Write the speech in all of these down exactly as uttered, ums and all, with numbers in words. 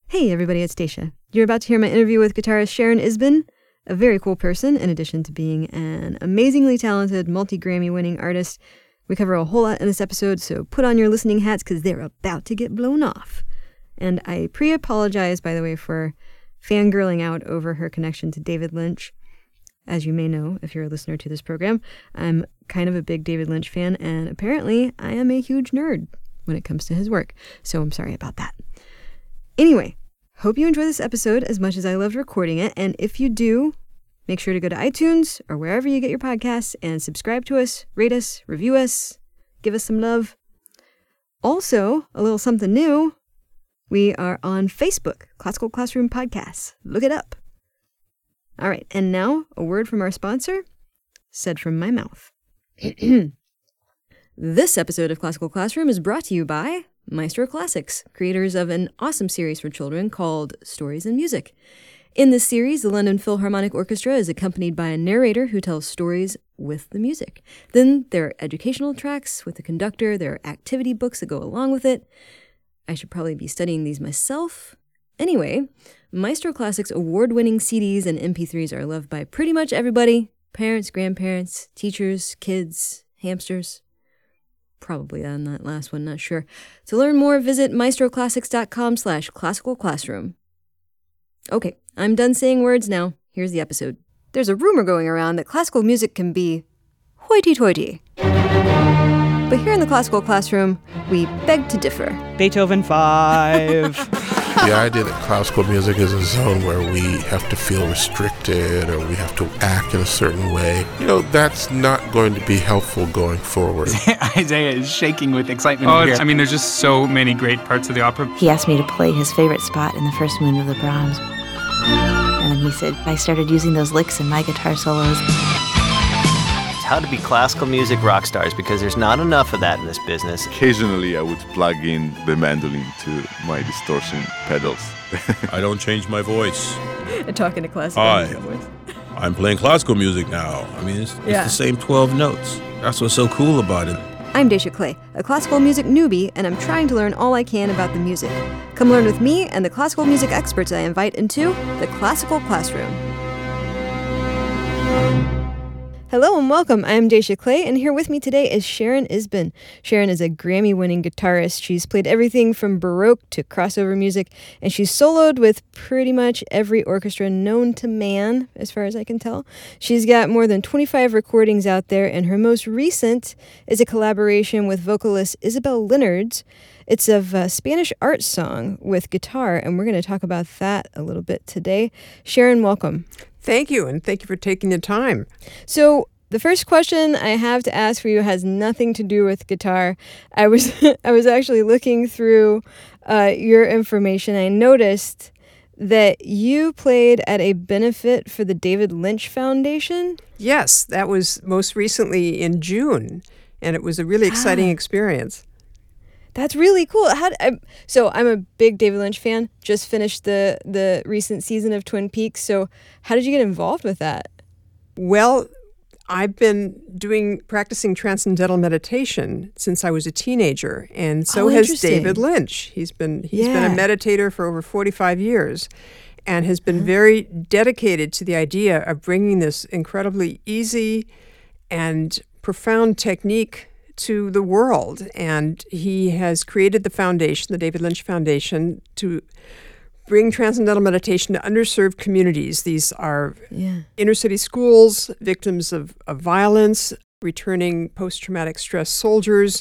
Hey everybody, it's Dacia. You're about to hear my interview with guitarist Sharon Isbin, a very cool person in addition to being an amazingly talented, multi-Grammy winning artist. We cover a whole lot in this episode, so put on your listening hats because they're about to get blown off. And I pre-apologize, by the way, for fangirling out over her connection to David Lynch. As you may know, if you're a listener to this program, I'm kind of a big David Lynch fan, and apparently I am a huge nerd when it comes to his work, so I'm sorry about that. Anyway, hope you enjoy this episode as much as I loved recording it, and if you do, make sure to go to iTunes or wherever you get your podcasts and subscribe to us, rate us, review us, give us some love. Also, a little something new, we are on Facebook, Classical Classroom Podcasts. Look it up. All right, and now a word from our sponsor, said from my mouth. This episode of Classical Classroom is brought to you by Maestro Classics, creators of an awesome series for children called Stories in Music. In this series, the London Philharmonic Orchestra is accompanied by a narrator who tells stories with the music. Then there are educational tracks with the conductor, there are activity books that go along with it. I should probably be studying these myself. Anyway, Maestro Classics award-winning C Ds and M P threes are loved by pretty much everybody. Parents, grandparents, teachers, kids, hamsters. Probably on that last one, not sure. To learn more, visit maestroclassics.com slash classical classroom. Okay, I'm done saying words now. Here's the episode. There's a rumor going around that classical music can be hoity-toity. But here in the Classical Classroom, we beg to differ. Beethoven five. The idea that classical music is a zone where we have to feel restricted or we have to act in a certain way, you know, that's not going to be helpful going forward. Isaiah is shaking with excitement. Oh, here. I mean, there's just so many great parts of the opera. He asked me to play his favorite spot in the first movement of the Brahms. And then he said, I started using those licks in my guitar solos. It's how to be classical music rock stars, because there's not enough of that in this business. Occasionally, I would plug in the mandolin to my distortion pedals. I don't change my voice. Talking to classical Hi. music voice. I'm playing classical music now. I mean, it's, Yeah. it's the same twelve notes. That's what's so cool about it. I'm Dacia Clay, a classical music newbie, and I'm trying to learn all I can about the music. Come learn with me and the classical music experts I invite into the Classical Classroom. Hello and welcome. I'm Dacia Clay, and here with me today is Sharon Isbin. Sharon is a Grammy-winning guitarist. She's played everything from Baroque to crossover music, and she's soloed with pretty much every orchestra known to man, as far as I can tell. She's got more than twenty-five recordings out there, and her most recent is a collaboration with vocalist Isabel Linards. It's of a Spanish art song with guitar, and we're going to talk about that a little bit today. Sharon, welcome. Thank you, and thank you for taking the time. So the first question I have to ask for you has nothing to do with guitar. I was I was actually looking through uh, your information. I noticed that you played at a benefit for the David Lynch Foundation. Yes, that was most recently in June, and it was a really exciting Ah. experience. That's really cool. How d- I, so I'm a big David Lynch fan. Just finished the the recent season of Twin Peaks. So how did you get involved with that? Well, I've been doing practicing transcendental meditation since I was a teenager, and so Oh, has interesting. David Lynch. He's been he's Yeah. been a meditator for over forty-five years, and has been very dedicated to the idea of bringing this incredibly easy and profound technique to the world. And he has created the foundation, the David Lynch Foundation, to bring transcendental meditation to underserved communities. These are Yeah. inner city schools, victims of, of violence, returning post-traumatic stress soldiers.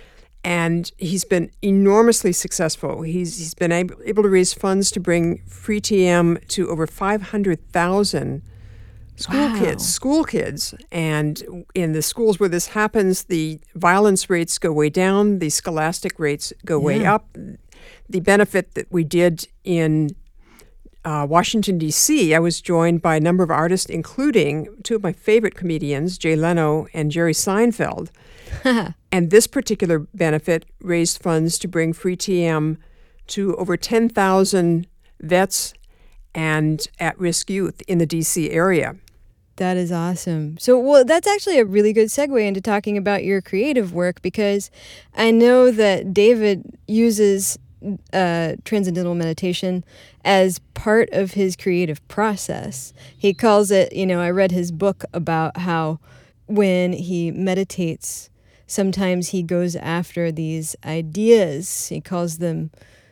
And he's been enormously successful. He's he's been able, able to raise funds to bring free T M to over five hundred thousand school Wow. kids, school kids. And in the schools where this happens, the violence rates go way down, the scholastic rates go way Yeah. up. The benefit that we did in uh, Washington, D C, I was joined by a number of artists, including two of my favorite comedians, Jay Leno and Jerry Seinfeld. And this particular benefit raised funds to bring free T M to over ten thousand vets and at-risk youth in the D C area. That is awesome. So, well, that's actually a really good segue into talking about your creative work, because I know that David uses uh, transcendental meditation as part of his creative process. He calls it, you know, I read his book about how when he meditates, sometimes he goes after these ideas. He calls them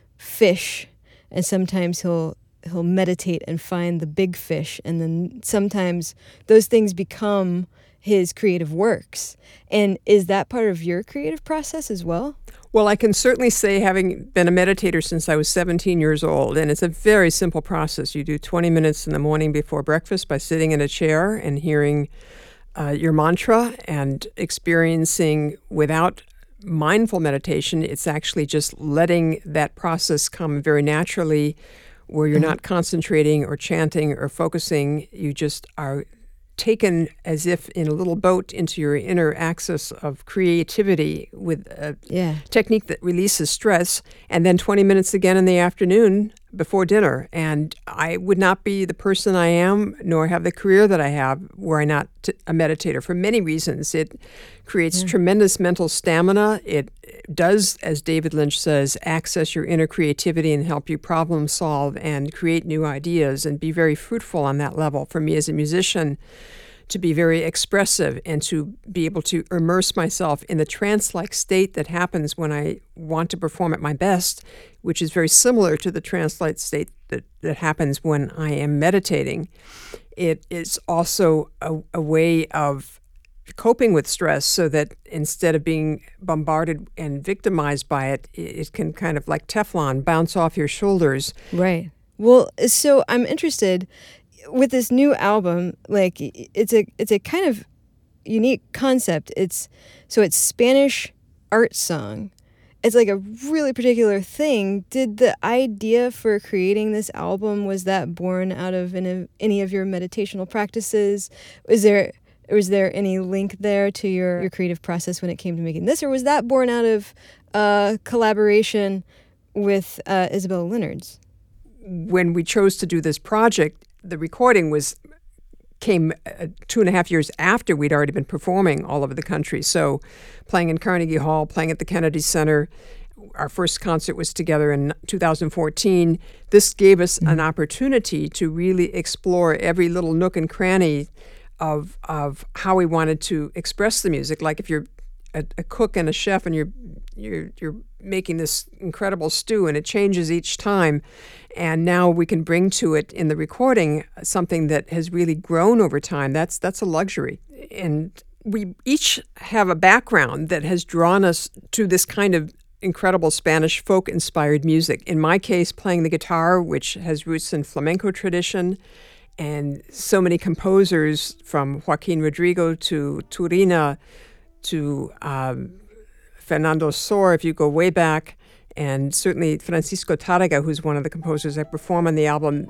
fish, and sometimes he'll he'll meditate and find the big fish, and then sometimes those things become his creative works. And is that part of your creative process as well? Well, I can certainly say, having been a meditator since I was seventeen years old, and it's a very simple process. You do twenty minutes in the morning before breakfast by sitting in a chair and hearing uh, your mantra and experiencing without mindful meditation. It's actually just letting that process come very naturally, where you're mm-hmm. not concentrating or chanting or focusing. You just are taken as if in a little boat into your inner axis of creativity with a yeah. technique that releases stress, and then twenty minutes again in the afternoon before dinner. And I would not be the person I am, nor have the career that I have, were I not t- a meditator, for many reasons. It creates yeah. tremendous mental stamina. It does, as David Lynch says, access your inner creativity and help you problem solve and create new ideas and be very fruitful on that level. For me as a musician, to be very expressive and to be able to immerse myself in the trance-like state that happens when I want to perform at my best, which is very similar to the trance-like state that, that happens when I am meditating. It is also a, a way of coping with stress, so that instead of being bombarded and victimized by it, it can kind of like Teflon bounce off your shoulders. Right. Well, so I'm interested with this new album. Like, it's a it's a kind of unique concept. It's so it's Spanish art song. It's like a really particular thing. Did the idea for creating this album, was that born out of any, any of your meditational practices? Was there was there any link there to your, your creative process when it came to making this, or was that born out of uh, collaboration with uh, Isabel Lennartz? When we chose to do this project, the recording was came uh, two and a half years after we'd already been performing all over the country. So playing in Carnegie Hall, playing at the Kennedy Center. Our first concert was together in two thousand fourteen. This gave us mm-hmm. an opportunity to really explore every little nook and cranny of of how we wanted to express the music. Like if you're a, a cook and a chef and you're you're you're making this incredible stew and it changes each time, and now we can bring to it in the recording something that has really grown over time. That's that's a luxury. And we each have a background that has drawn us to this kind of incredible Spanish folk-inspired music. In my case, playing the guitar, which has roots in flamenco tradition, and so many composers from Joaquin Rodrigo to Turina to um, Fernando Sor, if you go way back, and certainly Francisco Tárrega, who's one of the composers that perform on the album.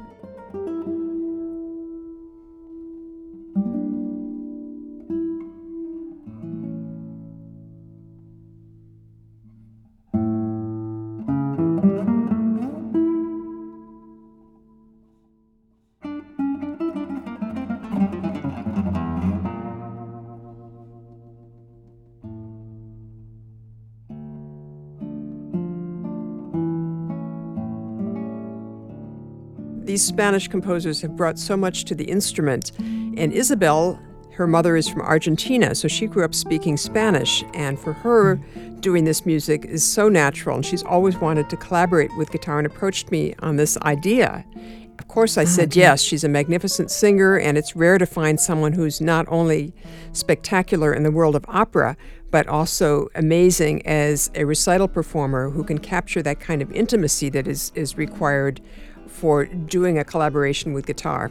These Spanish composers have brought so much to the instrument. And Isabel, her mother is from Argentina, so she grew up speaking Spanish. And for her, doing this music is so natural. And she's always wanted to collaborate with guitar and approached me on this idea. Of course, I said yes. She's a magnificent singer, and it's rare to find someone who's not only spectacular in the world of opera, but also amazing as a recital performer who can capture that kind of intimacy that is, is required for doing a collaboration with guitar.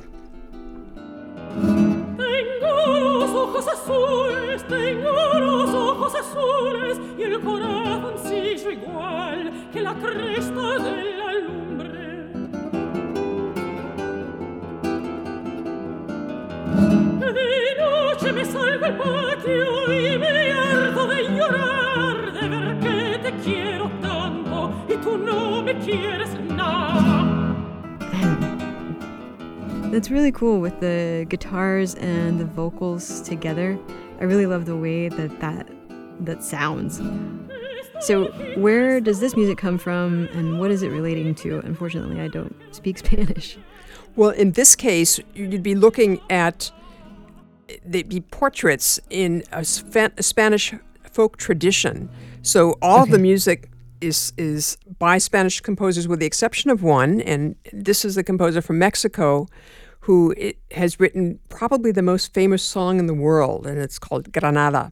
That's really cool with the guitars and the vocals together. I really love the way that that, that sounds. So where does this music come from, and what is it relating to? Unfortunately, I don't speak Spanish. Well, in this case, you'd be looking at, they'd be portraits in a, Sp- a Spanish folk tradition. So all Okay. of the music is is by Spanish composers with the exception of one, and this is the composer from Mexico who it has written probably the most famous song in the world, and it's called Granada.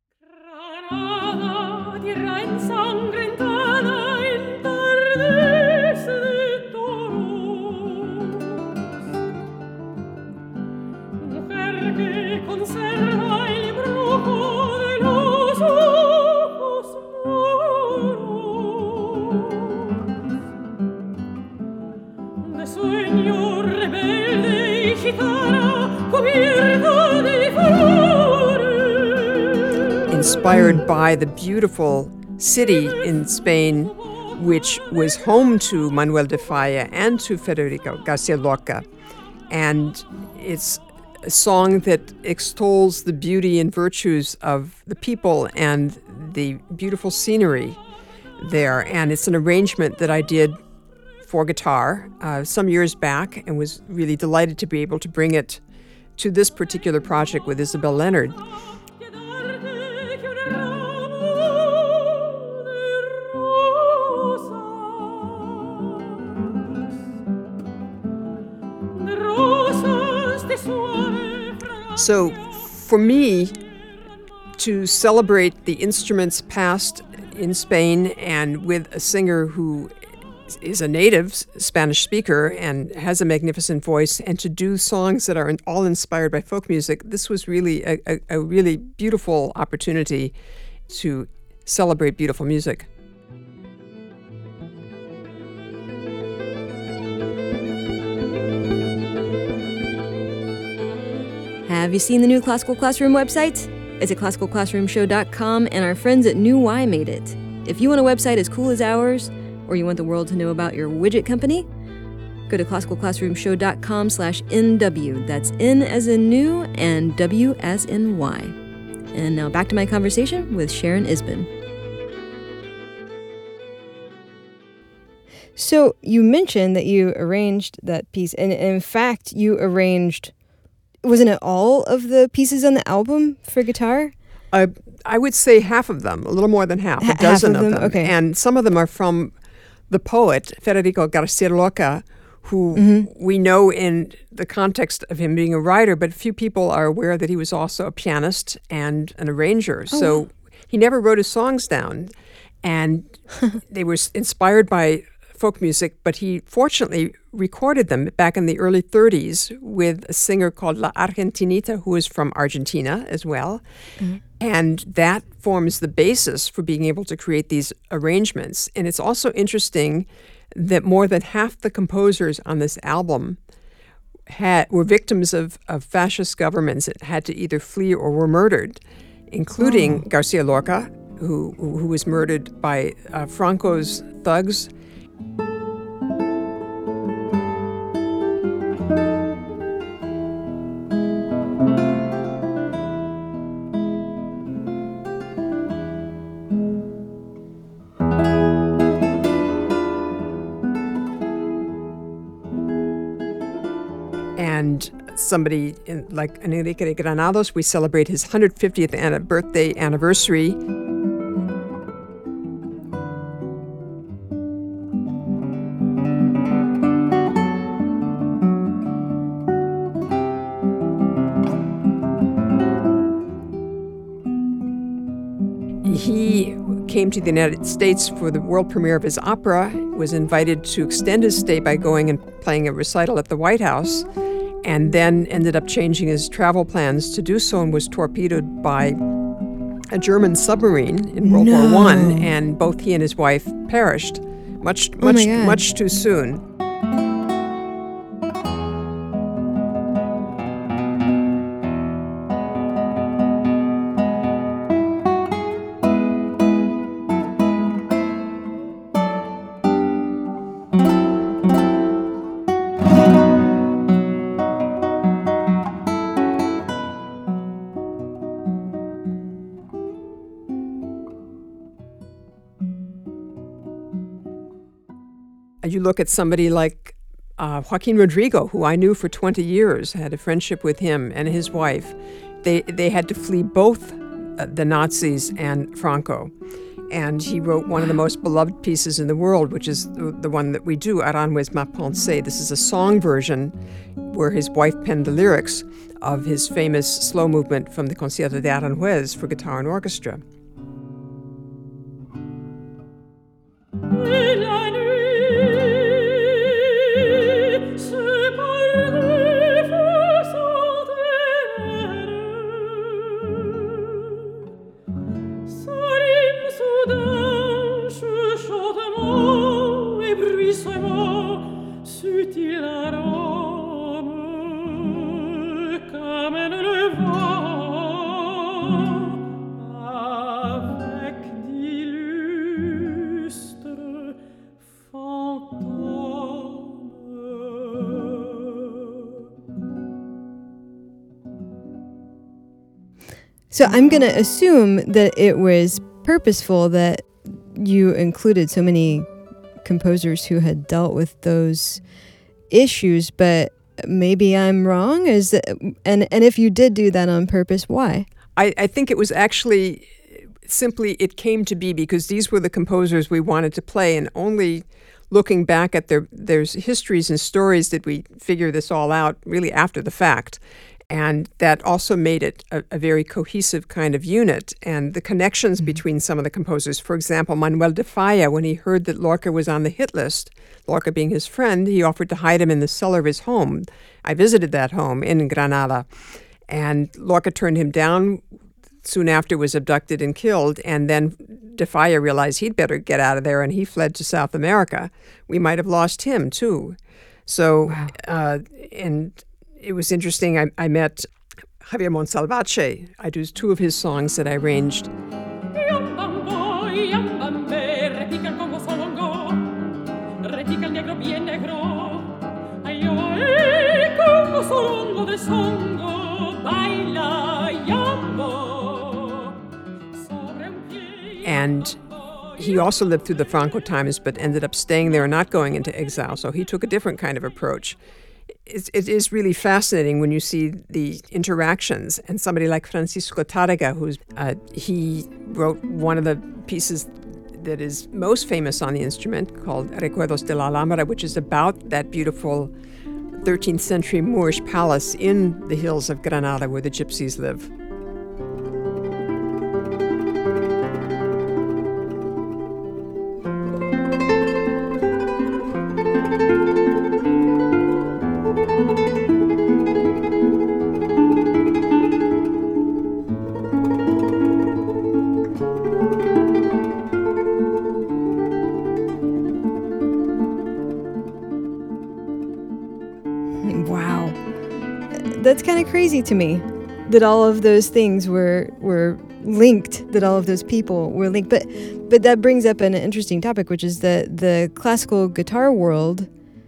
Inspired by the beautiful city in Spain, which was home to Manuel de Falla and to Federico Garcia Lorca. And it's a song that extols the beauty and virtues of the people and the beautiful scenery there. And it's an arrangement that I did for guitar uh, some years back and was really delighted to be able to bring it to this particular project with Isabel Leonard. So for me, to celebrate the instruments past in Spain and with a singer who is a native Spanish speaker and has a magnificent voice, and to do songs that are all inspired by folk music, this was really a, a, a really beautiful opportunity to celebrate beautiful music. Have you seen the new Classical Classroom website? It's at classical classroom show dot com, and our friends at New Y made it. If you want a website as cool as ours, or you want the world to know about your widget company, go to classical classroom show dot com slash N W. That's N as in new and W as in Y. And now back to my conversation with Sharon Isbin. So you mentioned that you arranged that piece, and in fact, you arranged, wasn't it all of the pieces on the album for guitar? Uh, I would say half of them, a little more than half, H- a dozen half of of them? them. Okay. And some of them are from the poet, Federico Garcia Lorca, who Mm-hmm. we know in the context of him being a writer, but few people are aware that he was also a pianist and an arranger. Oh, so wow. he never wrote his songs down, and they were inspired by folk music, but he fortunately recorded them back in the early thirties with a singer called La Argentinita, who is from Argentina as well. Mm-hmm. And that forms the basis for being able to create these arrangements. And it's also interesting that more than half the composers on this album had were victims of, of fascist governments that had to either flee or were murdered, including Oh. Garcia Lorca, who, who was murdered by uh, Franco's thugs. And somebody in, like Enrique de Granados, we celebrate his one hundred fiftieth an- birthday anniversary. He came to the United States for the world premiere of his opera, was invited to extend his stay by going and playing a recital at the White House, and then ended up changing his travel plans to do so and was torpedoed by a German submarine in World No. War One, and both he and his wife perished much, Oh my much, God. much too soon. you look at somebody like uh, Joaquin Rodrigo, who I knew for twenty years, had a friendship with him and his wife. They, they had to flee both uh, the Nazis and Franco. And he wrote one of the most beloved pieces in the world, which is the, the one that we do, Aranjuez Ma Pensée. This is a song version where his wife penned the lyrics of his famous slow movement from the Concierto de Aranjuez for guitar and orchestra. So I'm going to assume that it was purposeful that you included so many composers who had dealt with those issues, but maybe I'm wrong. Is that, and and if you did do that on purpose, why? I, I think it was actually simply it came to be because these were the composers we wanted to play, and only looking back at their their histories and stories did we figure this all out really after the fact. And that also made it a, a very cohesive kind of unit. And the connections mm-hmm. between some of the composers, for example, Manuel de Falla, when he heard that Lorca was on the hit list, Lorca being his friend, he offered to hide him in the cellar of his home. I visited that home in Granada. And Lorca turned him down, soon after was abducted and killed. And then de Falla realized he'd better get out of there, and he fled to South America. We might have lost him, too. So, wow. uh, and... It was interesting. I, I met Javier Monsalvace. I do two of his songs that I arranged. And he also lived through the Franco times, but ended up staying there and not going into exile. So he took a different kind of approach. It, it is really fascinating when you see the interactions. And somebody like Francisco Tárrega, who's uh, he wrote one of the pieces that is most famous on the instrument called Recuerdos de la Alhambra, which is about that beautiful thirteenth century Moorish palace in the hills of Granada where the gypsies live. That's kind of crazy to me that all of those things were were linked, that all of those people were linked. But but that brings up an interesting topic, which is that the classical guitar world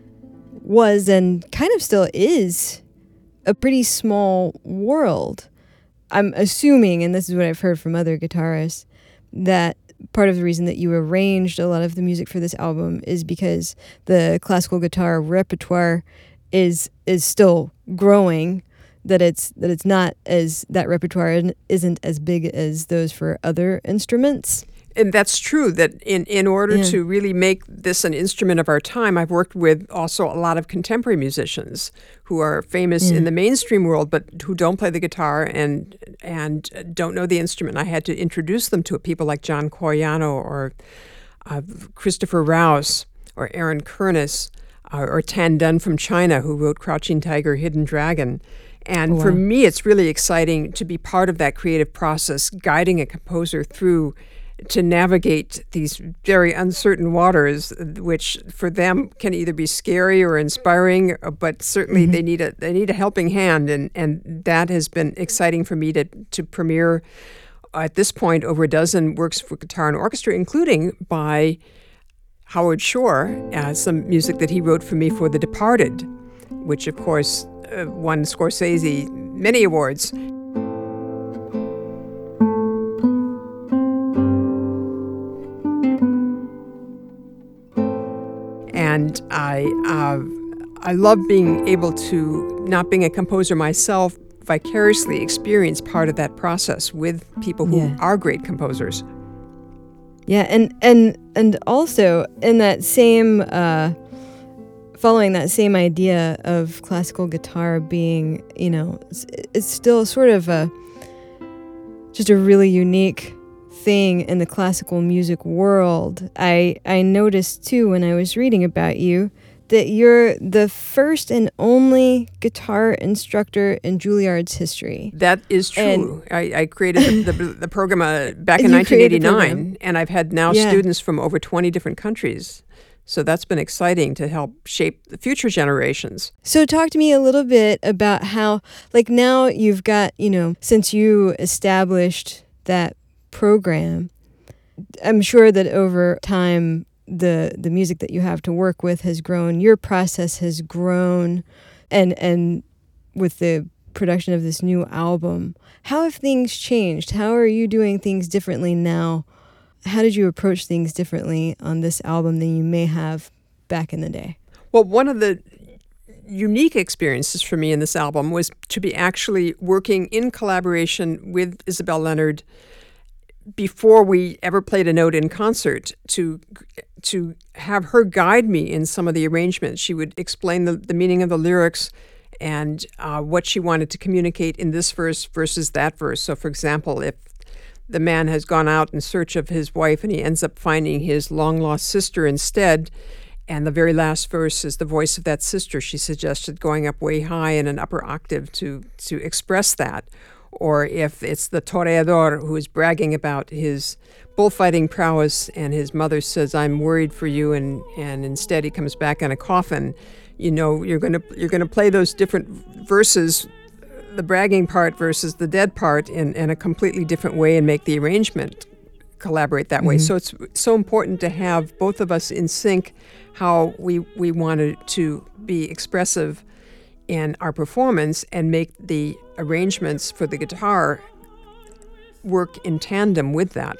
was and kind of still is a pretty small world. I'm assuming, and this is what I've heard from other guitarists, that part of the reason that you arranged a lot of the music for this album is because the classical guitar repertoire is is still growing, that it's that it's not as that repertoire isn't as big as those for other instruments. And that's true, that in, in order yeah. to really make this an instrument of our time, I've worked with also a lot of contemporary musicians who are famous yeah. in the mainstream world, but who don't play the guitar and and don't know the instrument. I had to introduce them to it, people like John Coriano or uh, Christopher Rouse or Aaron Kernis uh, or Tan Dun from China, who wrote Crouching Tiger, Hidden Dragon. And oh, wow. for me, it's really exciting to be part of that creative process, guiding a composer through to navigate these very uncertain waters, which for them can either be scary or inspiring, but certainly mm-hmm. they need a they need a helping hand, and, and that has been exciting for me to to premiere at this point over a dozen works for guitar and orchestra, including by Howard Shore, uh, some music that he wrote for me for The Departed, which of course uh, won Scorsese many awards. And And I, uh, I love being able to, not being a composer myself, vicariously experience part of that process with people who Yeah. are great composers. Yeah, and and and also in that same uh, following that same idea of classical guitar being, you know, it's, it's still sort of a just a really unique thing in the classical music world. I I noticed too when I was reading about you that you're the first and only guitar instructor in Juilliard's history. That is true. I, I created the, the, the program uh, back in You nineteen created the program. eighty-nine, and I've had now Yeah. students from over twenty different countries. So that's been exciting to help shape the future generations. So talk to me a little bit about how, like now you've got, you know, since you established that program, I'm sure that over time, the the music that you have to work with has grown, your process has grown, and and with the production of this new album, how have things changed? How are you doing things differently now? How did you approach things differently on this album than you may have back in the day? Well, one of the unique experiences for me in this album was to be actually working in collaboration with Isabel Leonard before we ever played a note in concert, to to have her guide me in some of the arrangements. She would explain the, the meaning of the lyrics and uh, what she wanted to communicate in this verse versus that verse. So, for example, if the man has gone out in search of his wife and he ends up finding his long-lost sister instead, and the very last verse is the voice of that sister, she suggested going up way high in an upper octave to to express that. Or if it's the toreador who is bragging about his bullfighting prowess and his mother says, "I'm worried for you," and, and instead he comes back in a coffin, you know, you're gonna you're gonna play those different verses, the bragging part versus the dead part, in, in a completely different way and make the arrangement collaborate that way. Mhm. So it's so important to have both of us in sync, how we, we wanted to be expressive in our performance and make the arrangements for the guitar work in tandem with that.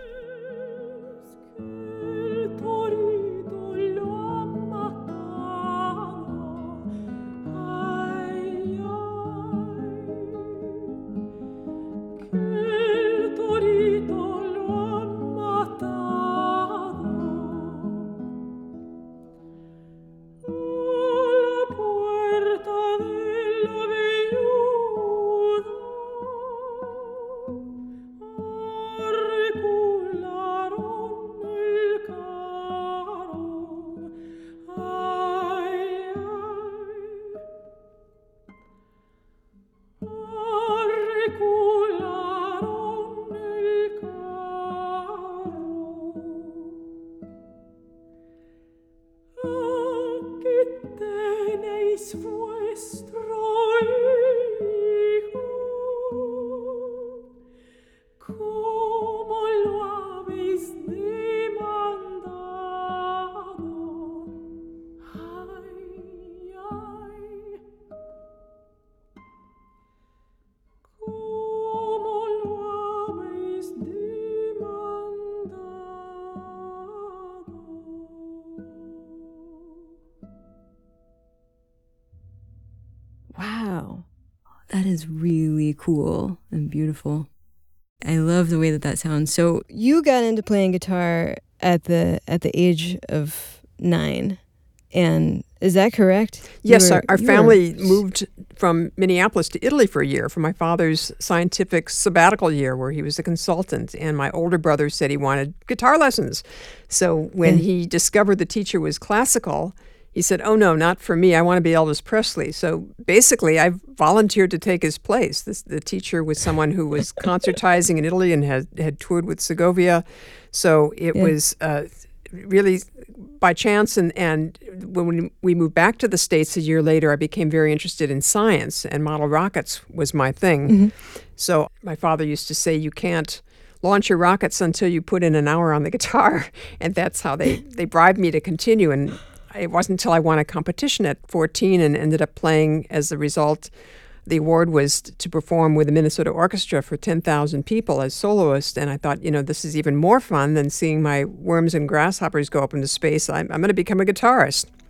Wow, that is really cool and beautiful. I love the way that that sounds. So you got into playing guitar at the at the age of nine, and is that correct? You Yes, were- our, our you were- family moved from Minneapolis to Italy for a year for my father's scientific sabbatical year where he was a consultant, and my older brother said he wanted guitar lessons. So when Yeah. he discovered the teacher was classical, he said, "Oh no, not for me. I want to be Elvis Presley." So basically, I volunteered to take his place. This, the teacher was someone who was concertizing in Italy and had, had toured with Segovia. So it Yeah. was uh, really by chance. And, and when we moved back to the States a year later, I became very interested in science, and model rockets was my thing. Mhm. So my father used to say, "You can't launch your rockets until you put in an hour on the guitar." And that's how they, they bribed me to continue. And it wasn't until I won a competition at fourteen and ended up playing as a result. The award was to perform with the Minnesota Orchestra for ten thousand people as soloist. And I thought, you know, this is even more fun than seeing my worms and grasshoppers go up into space. I'm, I'm going to become a guitarist.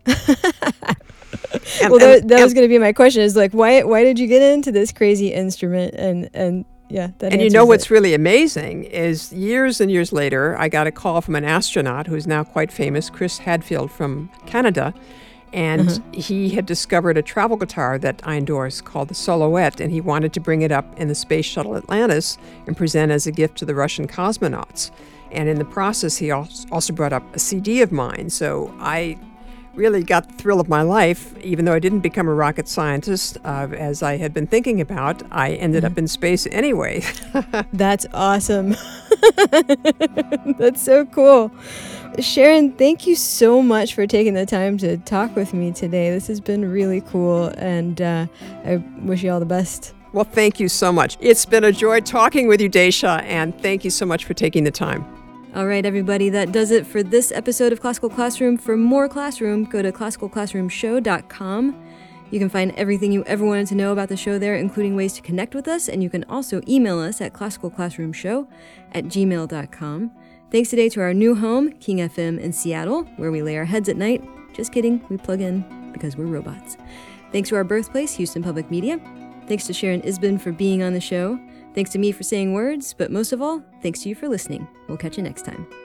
And, well, that, and- that was and- going to be my question. Is like, why why did you get into this crazy instrument? And and yeah, that And you answers know what's it. really amazing is years and years later, I got a call from an astronaut who's now quite famous, Chris Hadfield from Canada. And Uh-huh. he had discovered a travel guitar that I endorse called the Soloette, and he wanted to bring it up in the Space Shuttle Atlantis and present as a gift to the Russian cosmonauts. And in the process, he als- also brought up a C D of mine. So I really got the thrill of my life, even though I didn't become a rocket scientist, uh, as I had been thinking about. I ended up in space anyway. That's awesome. That's so cool. Sharon, thank you so much for taking the time to talk with me today. This has been really cool, and uh, I wish you all the best. Well, thank you so much. It's been a joy talking with you, Daisha, and thank you so much for taking the time. All right, everybody, that does it for this episode of Classical Classroom. For more Classroom, go to classical classroom show dot com. You can find everything you ever wanted to know about the show there, including ways to connect with us, and you can also email us at classical classroom show at gmail dot com. Thanks today to our new home, King F M in Seattle, where we lay our heads at night. Just kidding, we plug in because we're robots. Thanks to our birthplace, Houston Public Media. Thanks to Sharon Isbin for being on the show. Thanks to me for saying words, but most of all, thanks to you for listening. We'll catch you next time.